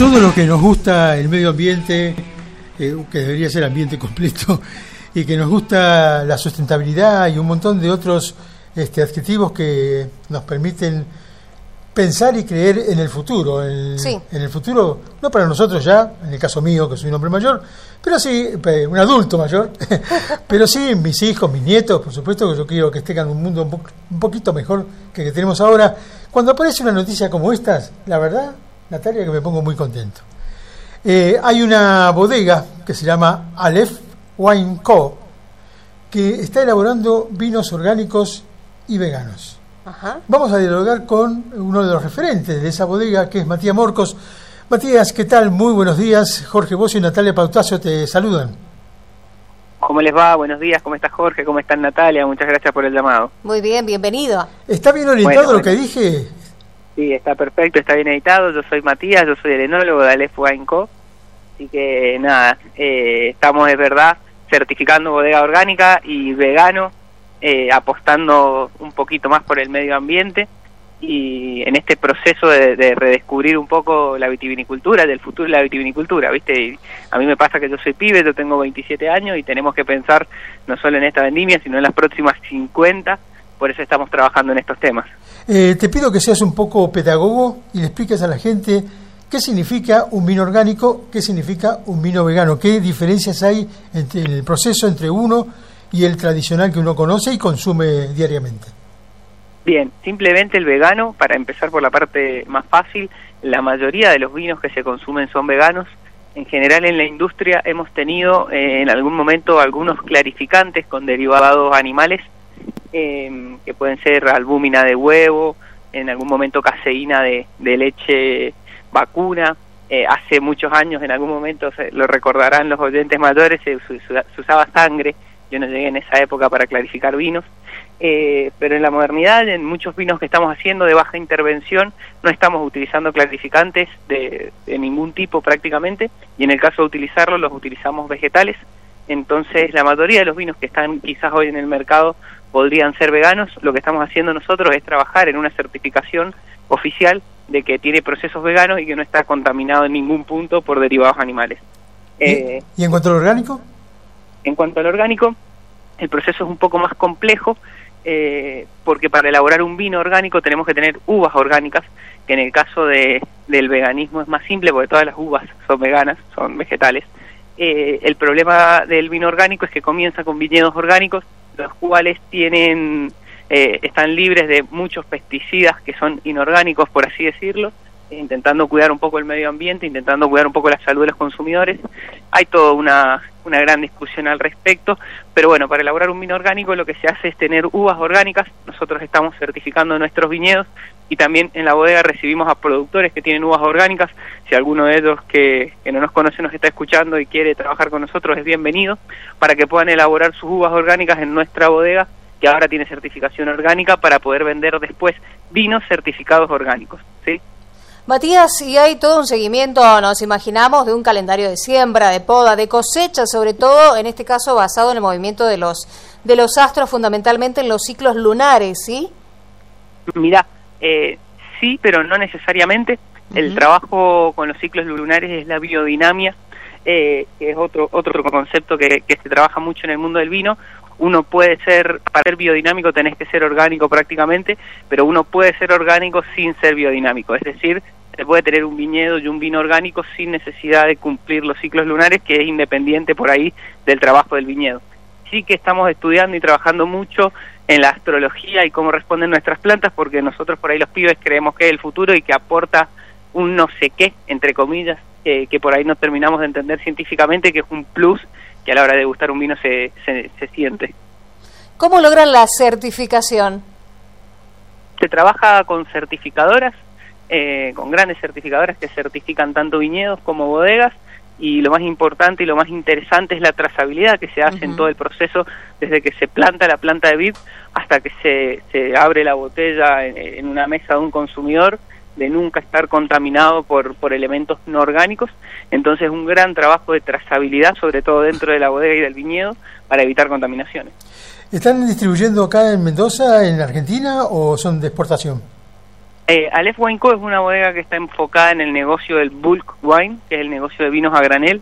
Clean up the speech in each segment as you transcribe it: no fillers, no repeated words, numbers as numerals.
todo lo que nos gusta el medio ambiente, que debería ser ambiente completo, y que nos gusta la sustentabilidad y un montón de otros adjetivos que nos permiten pensar y creer en el futuro, en el futuro, no para nosotros ya, en el caso mío, que soy un hombre mayor, pero sí, un adulto mayor, pero sí mis hijos, mis nietos, por supuesto que yo quiero que estén en un mundo un poquito mejor que el que tenemos ahora. Cuando aparece una noticia como estas, la verdad, Natalia, que me pongo muy contento. Hay una bodega que se llama Aleph Wine Co., que está elaborando vinos orgánicos y veganos. Ajá. Vamos a dialogar con uno de los referentes de esa bodega, que es Matías Morcos. Matías, ¿qué tal? Muy buenos días. Jorge Bocio y Natalia Pautazo te saludan. ¿Cómo les va? Buenos días. ¿Cómo está Jorge? ¿Cómo está Natalia? Muchas gracias por el llamado. Muy bien, bienvenido. ¿Está bien orientado lo que dije? Sí, está perfecto, está bien editado. Yo soy Matías, yo soy el enólogo de Aleph Wine Co. Así que nada, estamos de verdad certificando bodega orgánica y vegano, apostando un poquito más por el medio ambiente y en este proceso de redescubrir un poco la vitivinicultura, del futuro de la vitivinicultura, ¿viste? Y a mí me pasa que yo soy pibe, yo tengo 27 años y tenemos que pensar no solo en esta vendimia, sino en las próximas 50, por eso estamos trabajando en estos temas. Te pido que seas un poco pedagogo y le expliques a la gente qué significa un vino orgánico, qué significa un vino vegano, qué diferencias hay en el proceso entre uno y el tradicional que uno conoce y consume diariamente. Bien, simplemente el vegano, para empezar por la parte más fácil, la mayoría de los vinos que se consumen son veganos. En general en la industria hemos tenido en algún momento algunos clarificantes con derivados animales, que pueden ser albúmina de huevo, en algún momento caseína de leche vacuna. Hace muchos años, en algún momento, lo recordarán los oyentes mayores, se usaba sangre. Yo no llegué en esa época para clarificar vinos, pero en la modernidad, en muchos vinos que estamos haciendo de baja intervención, no estamos utilizando clarificantes de ningún tipo prácticamente, y en el caso de utilizarlos, los utilizamos vegetales. Entonces, la mayoría de los vinos que están quizás hoy en el mercado podrían ser veganos. Lo que estamos haciendo nosotros es trabajar en una certificación oficial de que tiene procesos veganos y que no está contaminado en ningún punto por derivados animales. ¿Y en cuanto al orgánico? En cuanto al orgánico, el proceso es un poco más complejo, porque para elaborar un vino orgánico tenemos que tener uvas orgánicas, que en el caso del veganismo es más simple porque todas las uvas son veganas, son vegetales. El problema del vino orgánico es que comienza con viñedos orgánicos, los cuales están libres de muchos pesticidas que son inorgánicos, por así decirlo, intentando cuidar un poco el medio ambiente, intentando cuidar un poco la salud de los consumidores. Hay toda una gran discusión al respecto, pero bueno, para elaborar un vino orgánico lo que se hace es tener uvas orgánicas. Nosotros estamos certificando nuestros viñedos y también en la bodega recibimos a productores que tienen uvas orgánicas. Si alguno de ellos que no nos conoce nos está escuchando y quiere trabajar con nosotros, es bienvenido, para que puedan elaborar sus uvas orgánicas en nuestra bodega, que ahora tiene certificación orgánica, para poder vender después vinos certificados orgánicos, ¿sí? Matías, y hay todo un seguimiento, nos imaginamos, de un calendario de siembra, de poda, de cosecha, sobre todo, en este caso, basado en el movimiento de los astros, fundamentalmente en los ciclos lunares, ¿sí? Mirá, sí, pero no necesariamente. El trabajo con los ciclos lunares es la biodinamia, que es otro concepto que se trabaja mucho en el mundo del vino. Uno puede ser, para ser biodinámico tenés que ser orgánico prácticamente, pero uno puede ser orgánico sin ser biodinámico, es decir, se puede tener un viñedo y un vino orgánico sin necesidad de cumplir los ciclos lunares, que es independiente por ahí del trabajo del viñedo. Sí que estamos estudiando y trabajando mucho en la astrología y cómo responden nuestras plantas, porque nosotros por ahí los pibes creemos que es el futuro y que aporta un no sé qué, entre comillas, que por ahí no terminamos de entender científicamente, que es un plus que a la hora de degustar un vino se siente. ¿Cómo logran la certificación? Se trabaja con certificadoras, con grandes certificadoras que certifican tanto viñedos como bodegas, y lo más importante y lo más interesante es la trazabilidad que se hace en todo el proceso, desde que se planta la planta de vid hasta que se abre la botella en una mesa de un consumidor, de nunca estar contaminado por elementos no orgánicos. Entonces un gran trabajo de trazabilidad, sobre todo dentro de la bodega y del viñedo, para evitar contaminaciones. ¿Están distribuyendo acá en Mendoza, en Argentina, o son de exportación? Aleph Wine Co. es una bodega que está enfocada en el negocio del bulk wine, que es el negocio de vinos a granel,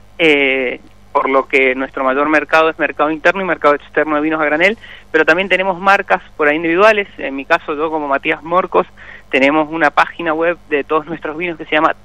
por lo que nuestro mayor mercado es mercado interno y mercado externo de vinos a granel, pero también tenemos marcas por ahí individuales. En mi caso, yo como Matías Morcos, tenemos una página web de todos nuestros vinos que se llama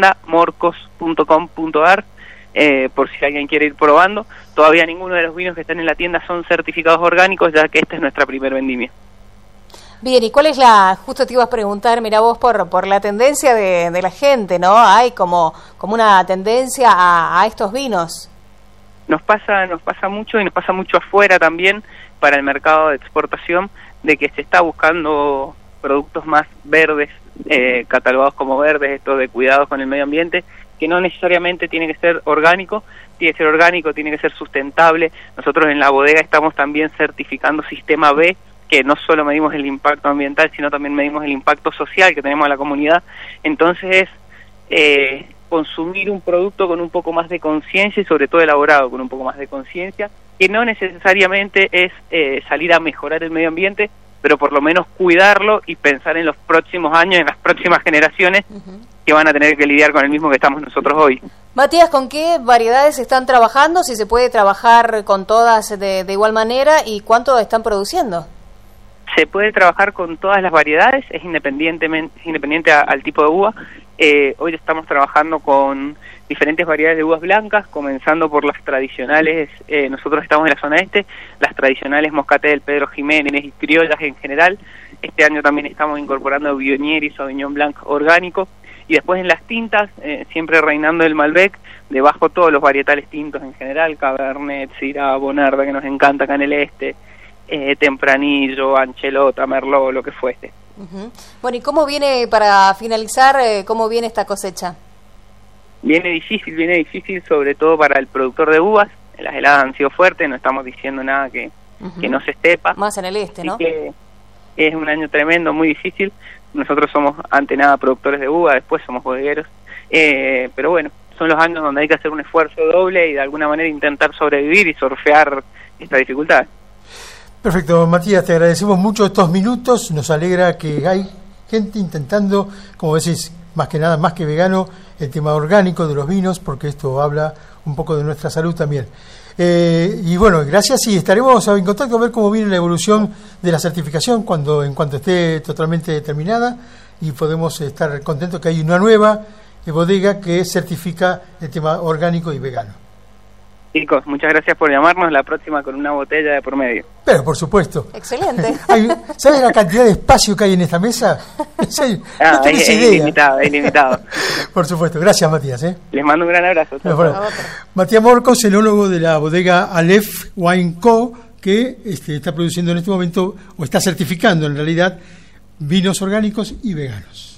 tiendamorcos.com.ar, por si alguien quiere ir probando. Todavía ninguno de los vinos que están en la tienda son certificados orgánicos, ya que esta es nuestra primer vendimia. Bien, ¿y cuál es justo te ibas a preguntar, mira vos, por la tendencia de la gente, ¿no? Hay como una tendencia a estos vinos. Nos pasa mucho, y nos pasa mucho afuera también, para el mercado de exportación, de que se está buscando productos más verdes, catalogados como verdes, estos de cuidados con el medio ambiente, que no necesariamente tiene que ser orgánico, tiene que ser sustentable. Nosotros en la bodega estamos también certificando Sistema B, que no solo medimos el impacto ambiental, sino también medimos el impacto social que tenemos en la comunidad. Entonces es consumir un producto con un poco más de conciencia, y sobre todo elaborado con un poco más de conciencia, que no necesariamente es salir a mejorar el medio ambiente, pero por lo menos cuidarlo y pensar en los próximos años, en las próximas generaciones que van a tener que lidiar con el mismo que estamos nosotros hoy. Matías, ¿con qué variedades están trabajando? Si se puede trabajar con todas de igual manera, ¿y cuánto están produciendo? Se puede trabajar con todas las variedades, es independiente al tipo de uva. Hoy estamos trabajando con diferentes variedades de uvas blancas, comenzando por las tradicionales. Nosotros estamos en la zona este, las tradicionales Moscatel del Pedro Jiménez y criollas en general. Este año también estamos incorporando Viognier y Sauvignon Blanc orgánico. Y después en las tintas, siempre reinando el Malbec, debajo todos los varietales tintos en general, Cabernet, Syrah, Bonarda, que nos encanta acá en el este, Tempranillo, Anchelota, Merlot, lo que fuese. Bueno, ¿y cómo viene, para finalizar, cómo viene esta cosecha? Viene difícil sobre todo para el productor de uvas. Las heladas han sido fuertes, no estamos diciendo nada que no se estepa. Más en el este, así, ¿no? Que es un año tremendo, muy difícil. Nosotros somos ante nada productores de uva, después somos bodegueros, pero bueno, son los años donde hay que hacer un esfuerzo doble y de alguna manera intentar sobrevivir y surfear esta dificultad. Perfecto, Matías, te agradecemos mucho estos minutos. Nos alegra que hay gente intentando, como decís, más que nada, más que vegano, el tema orgánico de los vinos, porque esto habla un poco de nuestra salud también. Y bueno, gracias, y estaremos en contacto a ver cómo viene la evolución de la certificación en cuanto esté totalmente terminada, y podemos estar contentos que hay una nueva bodega que certifica el tema orgánico y vegano. Chicos, muchas gracias por llamarnos. La próxima con una botella de por medio. Pero por supuesto. Excelente. ¿Sabes la cantidad de espacio que hay en esta mesa? No tenés idea. Es ilimitado. Por supuesto. Gracias, Matías. Les mando un gran abrazo. Matías Morcos, enólogo de la bodega Aleph Wine Co., que está produciendo en este momento, o está certificando en realidad, vinos orgánicos y veganos.